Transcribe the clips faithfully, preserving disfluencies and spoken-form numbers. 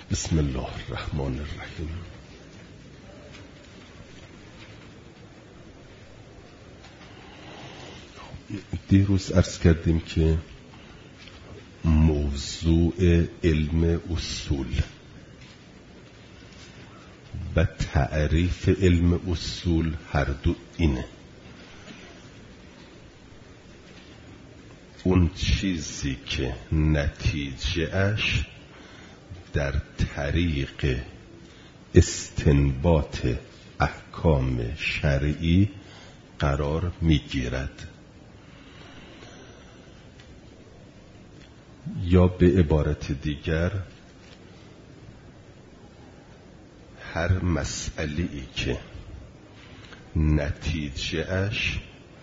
بسم الله الرحمن الرحیم. دیروز عرض کردیم که موضوع علم اصول و تعریف علم اصول هر دو اینه: اون چیزی که نتیجه اش در طریق استنباط احکام شرعی قرار میگیرد، یا به عبارت دیگر هر مسئله‌ای که نتیجه اش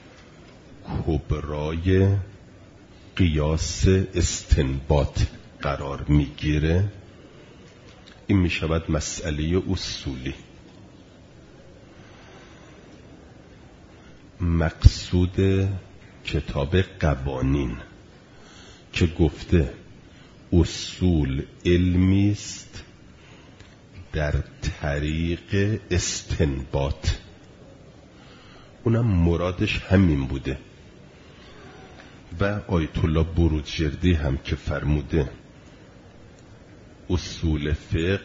کبرای قیاس استنباط قرار میگیره، این میشود مسئله اصولی. مقصود کتاب قوانین که گفته اصول علمی است در طریق استنباط، اونم مرادش همین بوده و آیت الله بروجردی هم که فرموده اصول فقه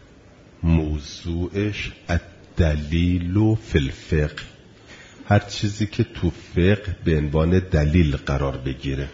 موضوعش الدلیل فی الفقه، هر چیزی که تو فقه به عنوان دلیل قرار بگیره.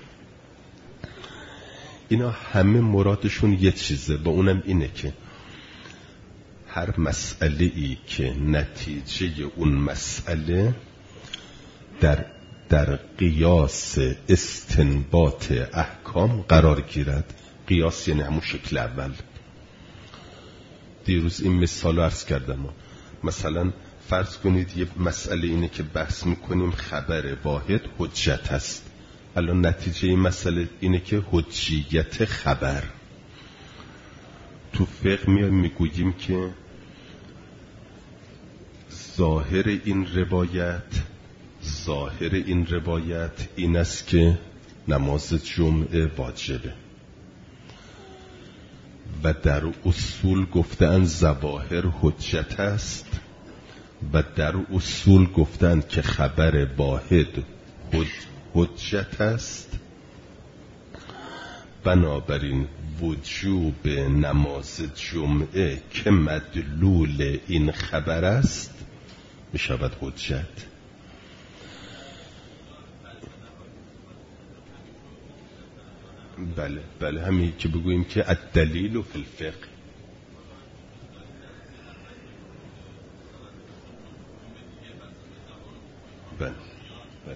اینا همه مرادشون یه چیزه و اونم اینه که هر مسئله ای که نتیجه اون مسئله در در قیاس استنباط احکام قرار گیرد. قیاس یعنی همون شکل اول. دیروز این مثال رو عرض کردم. مثلا فرض کنید یه مسئله اینه که بحث میکنیم خبر واحد حجت است. الان نتیجه این مسئله اینه که حجیت خبر. تو فقه میایم میگوییم که ظاهر این روایت ظاهر این روایت این است که نماز جمعه واجبه و در اصول گفتن ظواهر حجت است و در اصول گفتن که خبر واحد حجت است. بنابراین وجوب نماز جمعه که مدلول این خبر است می شود حجت. بله بله همین که بگوییم که الدلیل فی الفقه. بله بله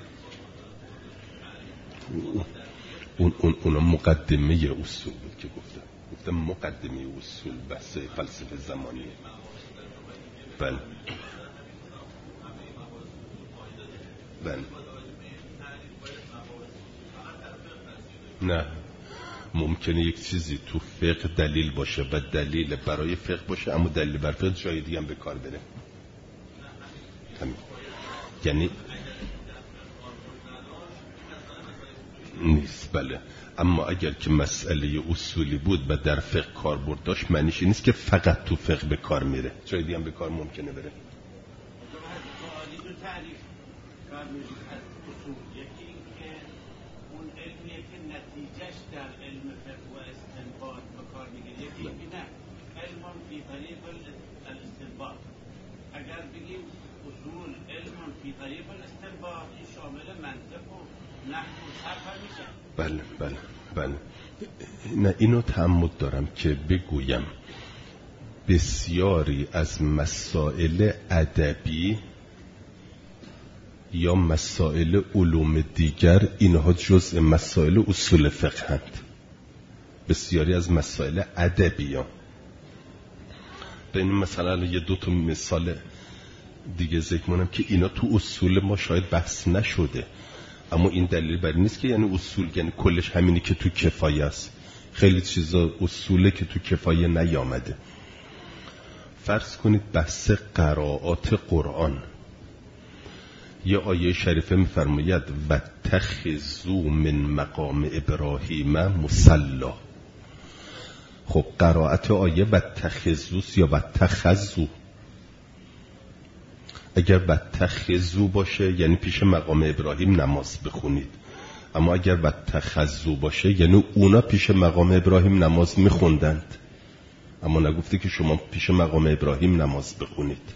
اون اون اون مقدمه اصول بود که گفتم گفتم مقدمه اصول بحث فلسفه زمانیه. بله بله نه، ممکنه یک چیزی تو فقه دلیل باشه و دلیل برای فقه باشه اما دلیل بر فقه جای دیگه هم به کار بره. همین یعنی نیست. بله اما اگر که مسئله اصولی بود و در فقه کاربرد داشت معنیش نیست که فقط تو فقه به کار میره، جای دیگه هم به کار ممکنه بره. نتیجهش در علم فقه و استنباط به کار میگیره. یکی نه علم فی طریق الاستنباط. اگر بگیم اصول علم فی طریق الاستنباط این شامل منطق و نحو و صرف میشه. بله بله بله نه، اینو تعمد دارم که بگویم بسیاری از مسائل ادبی یا مسائل علوم دیگر اینها جزء مسائل اصول فقه هست. بسیاری از مسائل ادبی ها به این مثلا یه دو تا مثال دیگه ذکر کنم که اینا تو اصول ما شاید بحث نشده اما این دلیل بر نیست که یعنی اصول یعنی کلش همینی که تو کفایه است. خیلی چیزا اصوله که تو کفایه نیامده. فرض کنید بحث قرائات قرآن، یه آیه شریفه میفرماید و تخذو من مقام ابراهیم مصلا. خب قرائت آیه بتخذوس یا بتخذو؟ اگر بتخذو باشه یعنی پیش مقام ابراهیم نماز بخونید، اما اگر بتخذو باشه یعنی اونا پیش مقام ابراهیم نماز میخوندند، اما نگفته که شما پیش مقام ابراهیم نماز بخونید.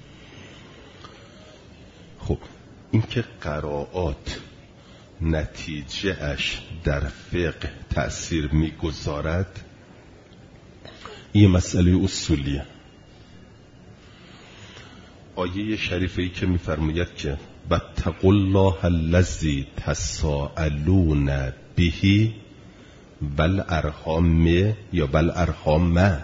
خب این که قرائات نتیجه اش در فقه تأثیر میگذارد، این مسئله اصولیه. آیه شریفه‌ای که میفرماید که واتقوا الله الذی تساءلون به والارحام یا والارحام،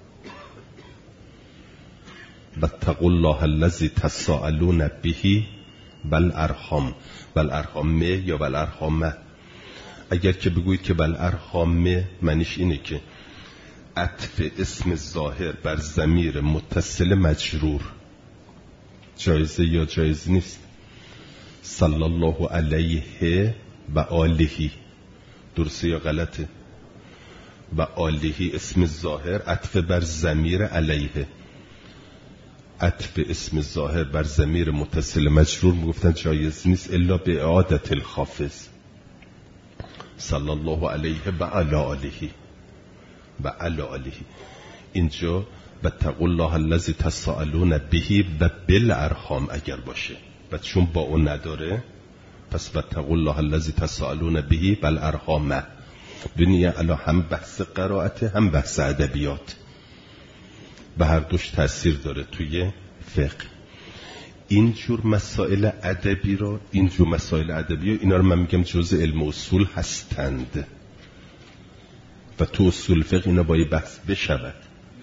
واتقوا الله الذی تساءلون به والارحام، والارحام یا والارحام. اگر که بگویید که والارحام معنیش اینه که عطف اسم ظاهر بر ضمیر متصل مجرور جایزه یا جایز نیست. صلی الله علیه و آله، درسته یا غلطه؟ و آله اسم ظاهر عطف بر ضمیر علیه، عطف اسم ظاهر بر ضمیر متصل مجرور میگفتن جایز نیست الا به اعادت الخافض. صلی الله علیه و علی آله و علی آله. اینجا واتقوا الله الذی تساءلون به و بالارحام اگر باشه، و چون با اون نداره پس واتقوا الله الذی تساءلون به والارحام. ببینید الان هم بحث قرائت هم بحث ادبیات، به هر دوش تاثیر داره توی فقه. اینجور مسائل ادبی رو اینجور مسائل ادبی رو اینا رو من میگم جزء علم اصول هستند و تو اصول فقه اینا باید بحث بشود.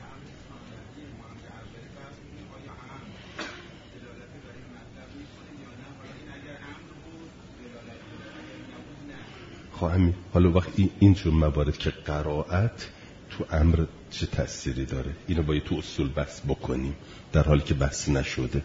خواهمی حالا وقتی اینجور موارد که قرائت تو امر چه تأثیری داره اینو باید تو اصول بحث بکنیم در حالی که بحث نشده.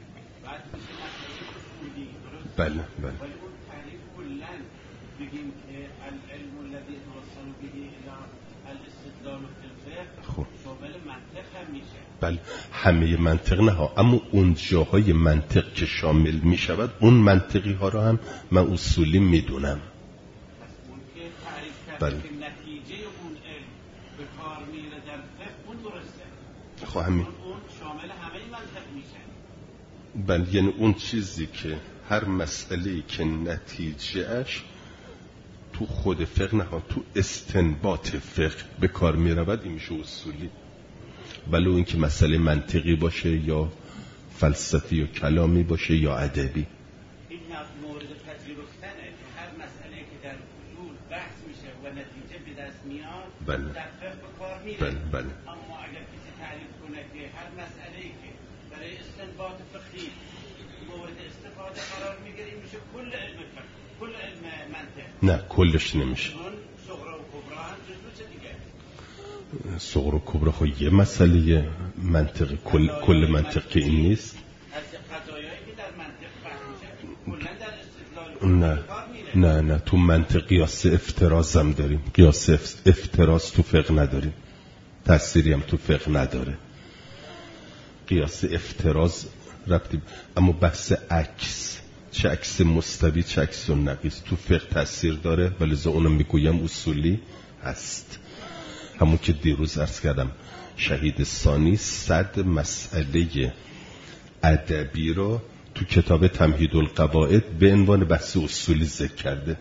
بله بله. ولی اون تعریف کلاً بگیم که العلم الذی توصل به الی الاستدلال فی الفقه خب شامل منطق هم میشه. بله همه منطق نه ها، اما اون جاهای منطق که شامل میشود اون منطقی ها رو هم من اصولی میدونم. بله. که نتیجه اون علم به کار میره در فقه اون درسته. خب همین اون شامل همه منطق میشه. بله یعنی اون چیزی که هر مسئله‌ای که نتیجه اش تو خود فقه نه تو استنباط فقه به کار میرود این میشه اصولی. ولی اون که مسئله منطقی باشه یا فلسفی یا کلامی باشه یا ادبی، این مورد پذیرفتنه که هر مسئله که در اصول بحث میشه و نتیجه به دست میاد بله. در فقه به کار میره. بله بله. اما اگر کسی تعریف کنه که هر مسئله‌ای که برای استنباط فقهی مورد استفاده قرار میگیره میشه کل علم فقه، کل علم منطق. نه کلش نمیشه. اون صغرا و کبرا هم جزو چه دیگه؟ صغرا و کبرا خب یه مسئله منطقی، کل کل منطق که این نیست. از قضایایی که در منطق بحث میشه کلا در استدلال نه نه نه تو منطق قیاس افتراض هم داریم، قیاس افتراض تو فقه نداریم، تأثیری هم تو فقه نداره. قیاس افتراض ربطی، اما بحث عکس، چه عکس مستوی چه عکس نقیض تو فقه تأثیر داره، ولی لذا اونم میگویم اصولی هست. همون که دیروز عرض کردم شهید ثانی صد مسئله ادبی رو تو کتاب تمهید القواعد به عنوان بحث اصولی ذکر کرده.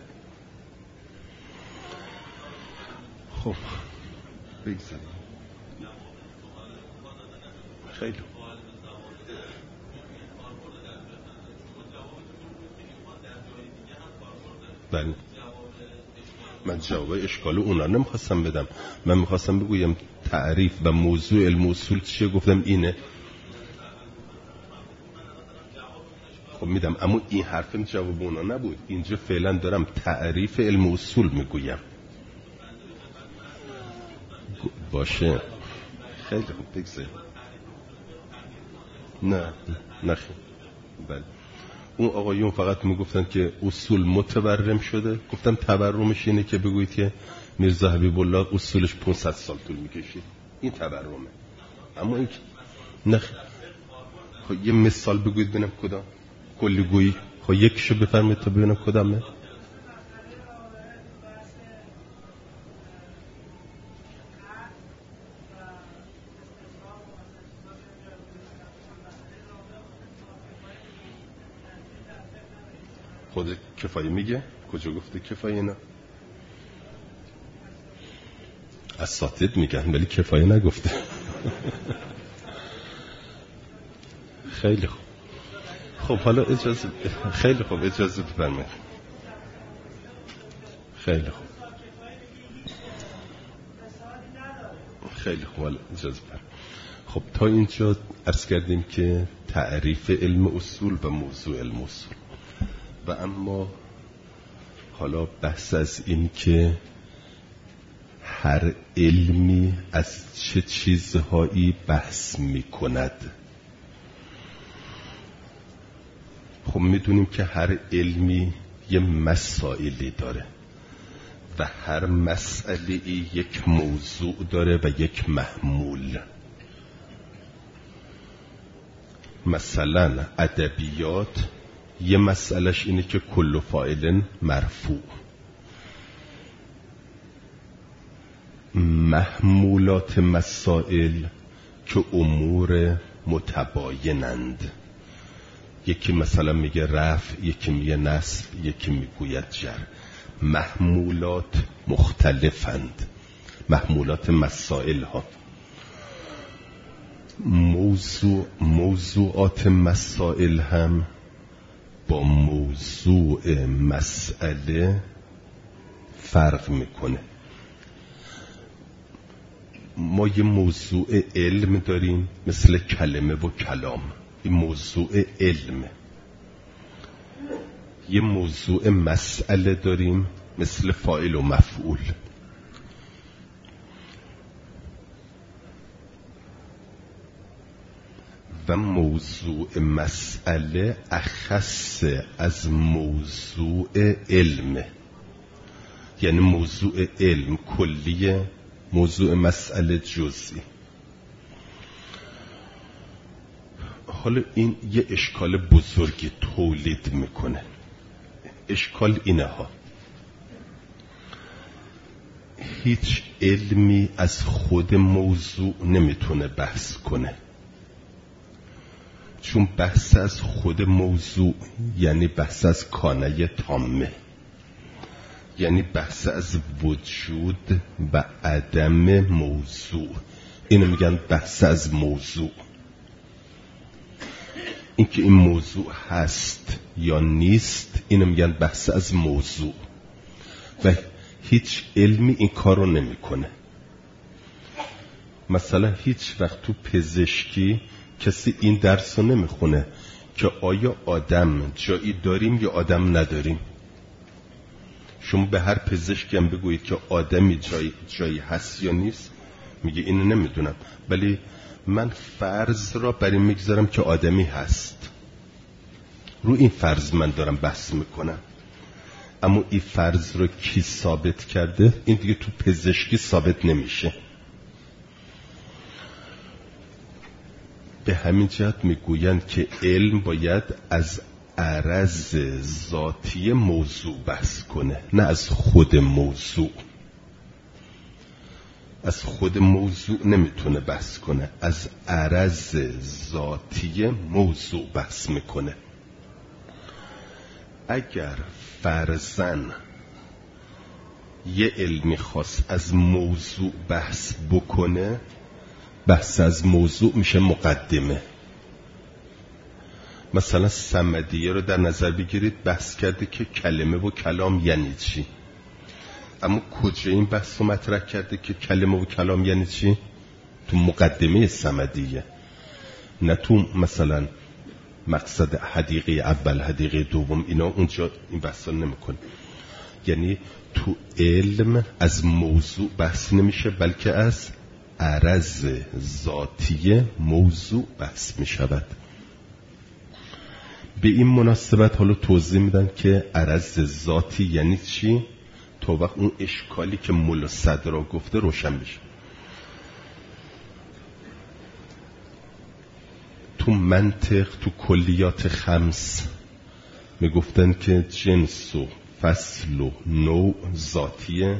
خب بگذاریم خیلی بله. من جواب اشکال اونا نمیخواستم بدم، من میخواستم بگویم تعریف و موضوع علم اصول چیه، گفتم اینه. خب میدم، اما این حرفم جواب اونا نبود. اینجا فعلا دارم تعریف علم اصول میگویم. باشه خیلی خوب بگذاریم. نه نه بله. اون آقایون فقط میگفتن که اصول متورم شده. گفتم تورمش اینه که بگویید که میرزا حبیب الله اصولش پانصد سال طول میکشید. این تورمه. اما این نه خب یه مثال بگوید ببینم کدام کلی گویی. خب یکیشو بفرمایید تا ببینم کدامه. خود کفایه میگه؟ کجا گفته کفایه؟ نه اساتید میگن ولی کفایه نگفته. خیلی خوب. خب حالا اجازه خیلی خوب اجازه بفرمایید. خیلی خوب خیلی خوب حالا اجازه بفرمایید. خب تا اینجا عرض کردیم که تعریف علم اصول و موضوع علم اصول، و اما حالا بحث از این که هر علمی از چه چیزهایی بحث می کند. خب میدونیم که هر علمی یه مسائلی داره و هر مسئله یک موضوع داره و یک محمول. مثلا ادبیات یه مسئلهش اینه که کل فاعل مرفوع. محمولات مسائل که امور متباینند، یکی مثلا میگه رفع، یکی میگه نصب، یکی میگوید جر. محمولات مختلفند، محمولات مسائل ها. موضوع موضوعات مسائل هم با موضوع مسئله فرق میکنه. ما یه موضوع علم داریم مثل کلمه و کلام، این موضوع علم. یه موضوع مسئله داریم مثل فاعل و مفعول. و موضوع مسئله اخص از موضوع علم، یعنی موضوع علم کلیه، موضوع مسئله جزئی. حالا این یه اشکال بزرگی تولید میکنه. اشکال اینه ها: هیچ علمی از خود موضوع نمیتونه بحث کنه، چون بحث از خود موضوع یعنی بحث از کانه تامه، یعنی بحث از وجود و عدم موضوع. اینو میگن بحث از موضوع. اینکه این موضوع هست یا نیست اینو میگن بحث از موضوع. و هیچ علمی این کارو نمیکنه. مثلا هیچ وقت تو پزشکی کسی این درس رو نمیخونه که آیا آدم جایی داریم یا آدم نداریم. شما به هر پزشکی هم بگویید که آدمی جایی, جایی هست یا نیست، میگه اینو نمیدونم، ولی من فرض را بر این میگذارم که آدمی هست. رو این فرض من دارم بحث میکنم. اما این فرض رو کی ثابت کرده؟ این دیگه تو پزشکی ثابت نمیشه. به همین جهت میگویند که علم باید از عرض ذاتی موضوع بحث کنه، نه از خود موضوع. از خود موضوع نمیتونه بحث کنه، از عرض ذاتی موضوع بحث میکنه. اگر فرضاً یه علمی خاص از موضوع بحث بکنه، بحث از موضوع میشه مقدمه. مثلا صمدیه رو در نظر بگیرید، بحث کرده که کلمه و کلام یعنی چی. اما کجا این بحث رو مطرح کرده که کلمه و کلام یعنی چی؟ تو مقدمه صمدیه، نه تو مثلا مقصد حدیقه اول، حدیقه دوم، اینا اونجا این بحث رو نمیکنه. یعنی تو علم از موضوع بحث نمیشه، بلکه از عرض ذاتی موضوع بحث میشود. به این مناسبت حالا توضیح میدن که عرض ذاتی یعنی چی تا وقت اون اشکالی که ملا صدرا گفته روشن بشه. تو منطق، تو کلیات خمس میگفتن که جنس و فصل و نوع ذاتیه،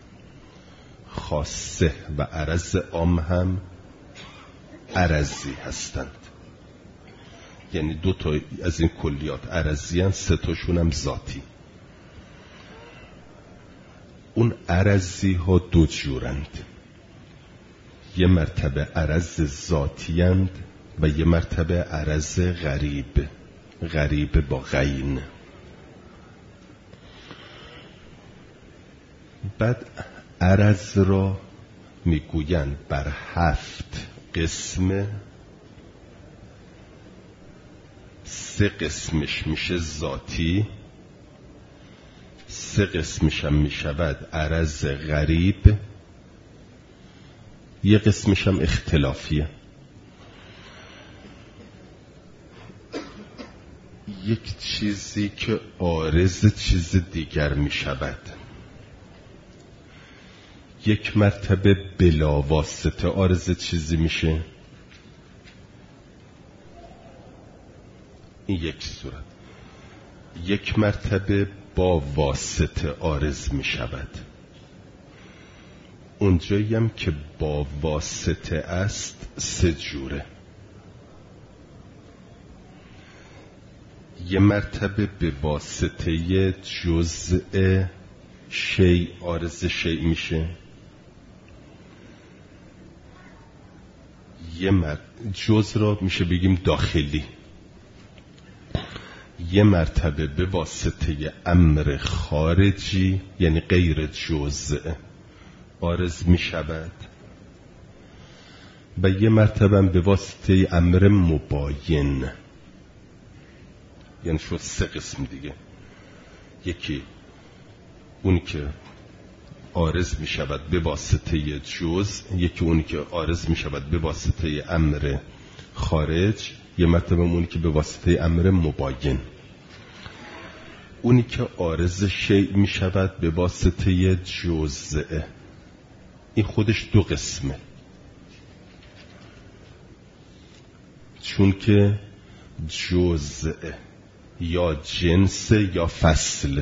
خاصه و عرض عام هم عرضی هستند. یعنی دو تا از این کلیات عرضی هستند، سه تاشون هم ذاتی. اون عرضی ها دو جورند، یه مرتبه عرض ذاتی هستند و یه مرتبه عرض غریب، غریب با غین. بعد عرض را میگویند بر هفت قسم، سه قسمش میشه ذاتی، سه قسمش هم میشود عرض غریب، یه قسمش هم اختلافیه. یک چیزی که عارض چیز دیگر میشود، یک مرتبه بلا واسطه عارض چیزی میشه، این یک صورت. یک مرتبه با واسطه عارض میشود، اونجایی هم که با واسطه است سه جوره. یه مرتبه به واسطه جزء شیء عارض شیء میشه، یه مر... جزء را میشه بگیم داخلی. یه مرتبه به واسطه امر خارجی یعنی غیر جزء عارض میشود و یه مرتبه به واسطه امر مباین، یعنی شد سه قسم دیگه. یکی اونی که عارض می شود به واسطه جزء، یکی اونی که عارض می شود به واسطه امر خارج، یه مرتبه اونی که به واسطه امر مباین. اونی که عارض شیء می شود به واسطه جزء، این خودش دو قسمه، چون که جزء یا جنس یا فصل.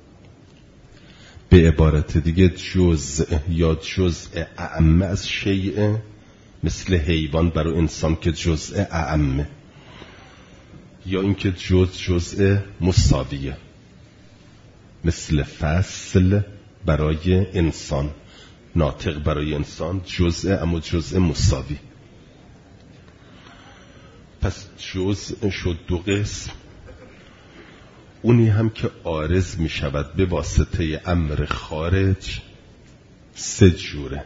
به عبارت دیگه جزء یا جزء اعم از شیء، مثل حیوان برای انسان که جزء اعمه، یا اینکه جزء جزء مساویه، مثل فصل برای انسان، ناطق برای انسان جزء اما جزء مساوی. پس جزء شد دو قسم. اونی هم که عارض می شود به واسطه امر خارج سه جوره.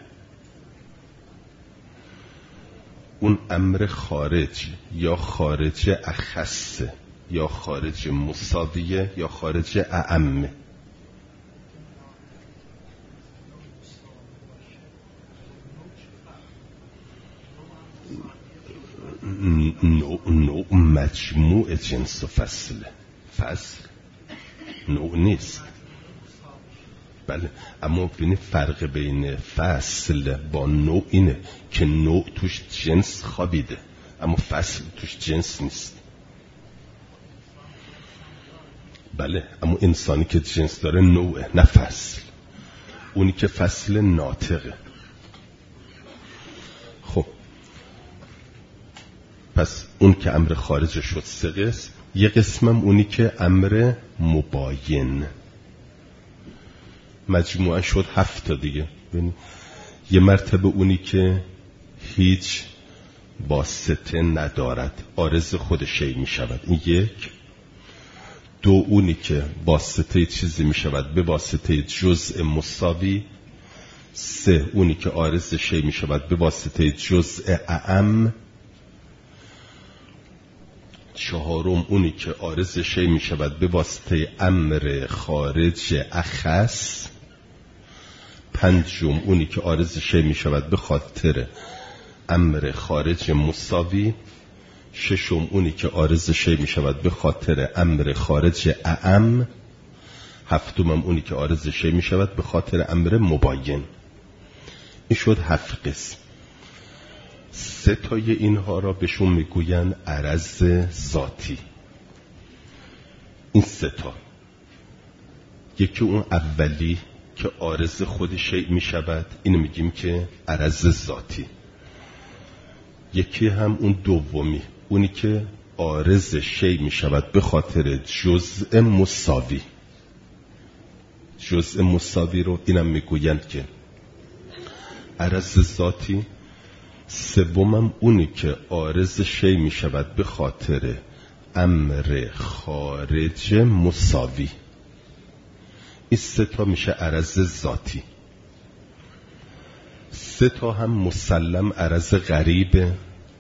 اون امر خارج یا خارج اخص یا خارج مساویه یا خارج اعمه. نوع, نوع مجموع جنس و فصل، فصل نوع نیست. بله، اما ببینید فرق بین فصل با نوع اینه که نوع توش جنس خوابیده اما فصل توش جنس نیست. بله، اما انسانی که جنس داره نوعه نه فصل. اونی که فصل ناطقه. خب پس اون که امر خارج شد سه قسم. یه قسمم اونی که امر مباین، مجموعا شد هفت تا دیگه. یه مرتبه اونی که هیچ واسطه ندارد، عارض خود شیء می شود، این یک. دو اونی که واسطه چیزی می شود به واسطه جزء مساوی. سه اونی که عارض شیء می شود به واسطه جزء اعم. چهارم اونی که عارض شیء می شود به واسطه امر خارج اخص. پنجم اونی که عارض شیء می شود به خاطر امر خارج مساوی. ششم اونی که عارض شیء می شود به خاطر امر خارج اعم. هفتمم اونی که عارض شی می شود به خاطر امر مباین. این شد هفت قسم. سه تای اینها را بهشون میگوین عرض ذاتی. این سه تا، یکی اون اولی که عارض خود شیء می شود، اینو میگیم که عرض ذاتی. یکی هم اون دومی، اونی که عارض شیء می شود به خاطر جزء مساوی. جزء مساوی رو اینم میگویند که عرض ذاتی. سومم اونی که عارض شیء می شود به خاطر امر خارج مساوی. این سه تا میشه عرض ذاتی. سه تا هم مسلم عرض غریبه،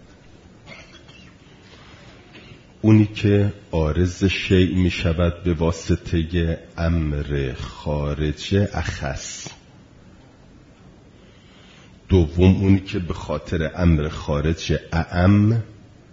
اونی که عارض شیء می شود به واسطه امر خارج اخص. دوم اونی که به خاطر امر خارج اعم.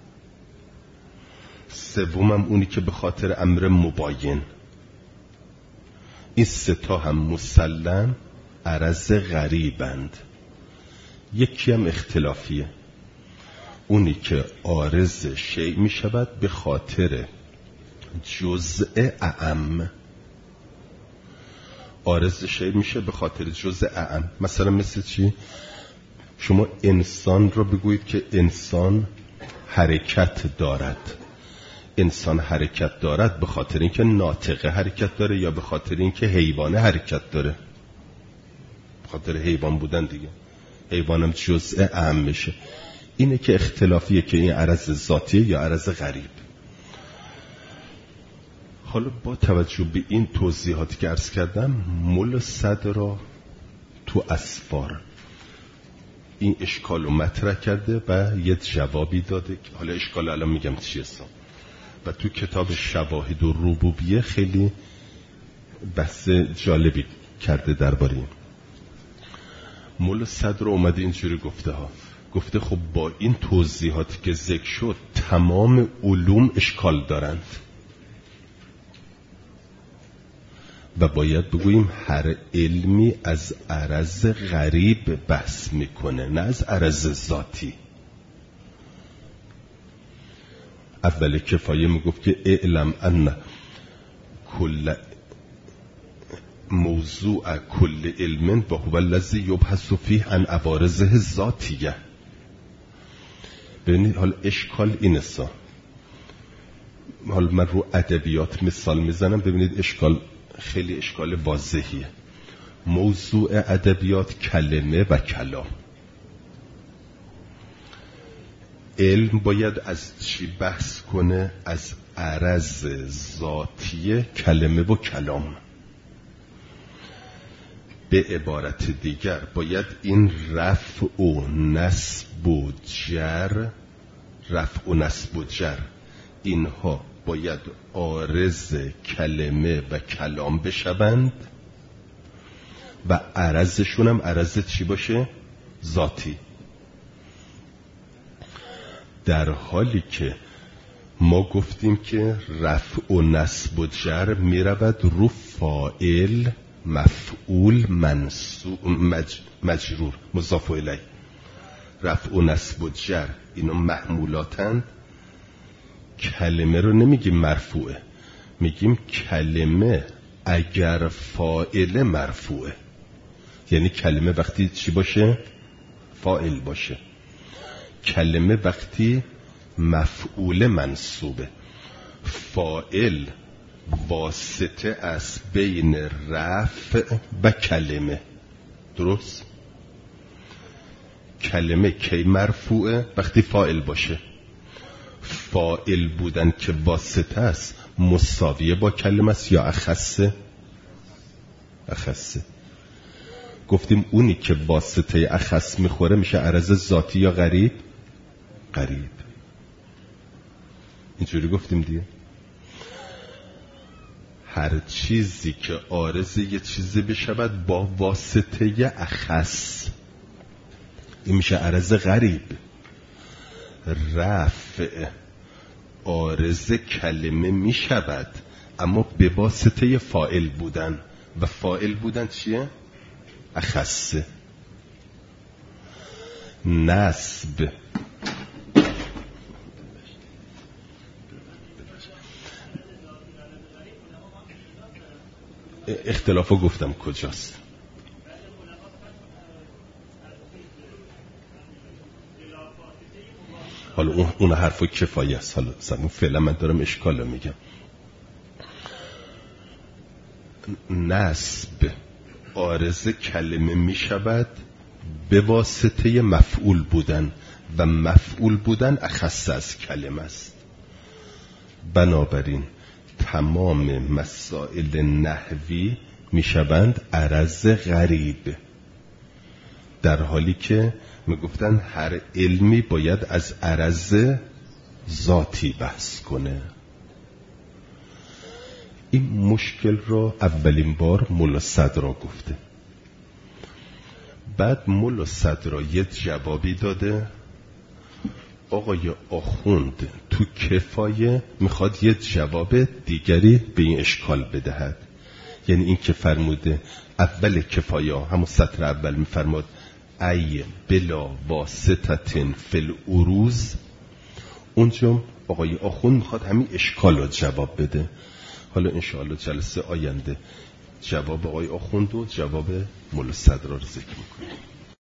سومم اونی که به خاطر امر مباین. این سه تا هم مسلم عرض غریبند. یکی هم اختلافیه، اونی که عارض شیء می شود به خاطر جزء اعم. عارض شیء میشه به خاطر جزء اعم. مثلا مثل چی؟ شما انسان رو بگویید که انسان حرکت دارد. انسان حرکت دارد به خاطر اینکه ناطقه حرکت داره یا به خاطر اینکه حیوان حرکت داره؟ به خاطر حیوان بودن دیگه. حیوانم جزء اعم میشه. اینه که اختلافیه که این عرض ذاتیه یا عرض غریب. حالا با توجه به این توضیحاتی که عرض کردم، مل صدرا تو اسفار این اشکال رو مطرح کرده و یه جوابی داده. حالا اشکال الان میگم چیه اصلا. و تو کتاب شواهد و ربوبیه خیلی بحث جالبی کرده درباره این. مل صدر اومده اینجوری گفته ها، گفته خب با این توضیحاتی که ذکر شد تمام علوم اشکال دارند و باید بگوییم هر علمی از عرض غریب بحث میکنه، نه از عرض ذاتی. اول کفایه میگفت که اعلم ان کل موضوع کل علم و هو الذی یبحث فیه عن عوارضه ذاتیه. ببینید حال اشکال اینه سا. حال من رو ادبیات مثال میزنم، ببینید اشکال خیلی اشکال واضحیه. موضوع ادبیات کلمه و کلام. علم باید از چی بحث کنه؟ از عرض ذاتی کلمه و کلام. به عبارت دیگر باید این رفع و نصب و جر، رفع و نصب و جر اینها باید عارض کلمه و کلام بشوند و عرضشون هم عرض چی باشه؟ ذاتی. در حالی که ما گفتیم که رفع و نصب و جر می رود رو فاعل، مفعول، منصوب، مج... مجرور، مضاف الیه. رفع و نصب و جر اینا محمولاتند. کلمه رو نمیگیم مرفوعه، میگیم کلمه اگر فاعل مرفوعه، یعنی کلمه وقتی چی باشه؟ فاعل باشه. کلمه وقتی مفعول منصوبه. فاعل واسطه از بین رفع و کلمه. درست؟ کلمه کی مرفوعه؟ وقتی فاعل باشه. فاعل بودن که واسطه است مساویه با کلمه است یا اخصه؟ اخصه. گفتیم اونی که واسطه اخص میخوره میشه عرض ذاتی یا غریب؟ غریب. اینجوری گفتیم دیگه. هر چیزی که عارض یه چیزی بشود با واسطه اخص این میشه عرض غریب. رفع عارض کلمه میشود اما به واسطه فاعل بودن. و فاعل بودن چیه؟ اخصه. نسب اختلافو گفتم کجاست. حالا اون, اون حرفو کفایه است. حالا فعلا من دارم اشکالو میگم. نسب عارض کلمه میشود به واسطه مفعول بودن و مفعول بودن اخص از کلمه است. بنابراین تمام مسائل نحوی میشوند عرض غریب، در حالی که میگفتن هر علمی باید از عرض ذاتی بحث کنه. این مشکل رو اولین بار مولا صدرا گفته. بعد مولا صدرا یه جوابی داده. آقای آخوند تو کفایه میخواد یه جواب دیگری به این اشکال بدهد. یعنی این که فرموده اول کفایه همون سطر اول میفرماد ای بلا واسطتن فی العروض، اونجا آقای آخوند میخواد همین اشکال رو جواب بده. حالا انشاءالله جلسه آینده جواب آقای آخوند و جواب مولا صدرا رو ذکر میکنیم.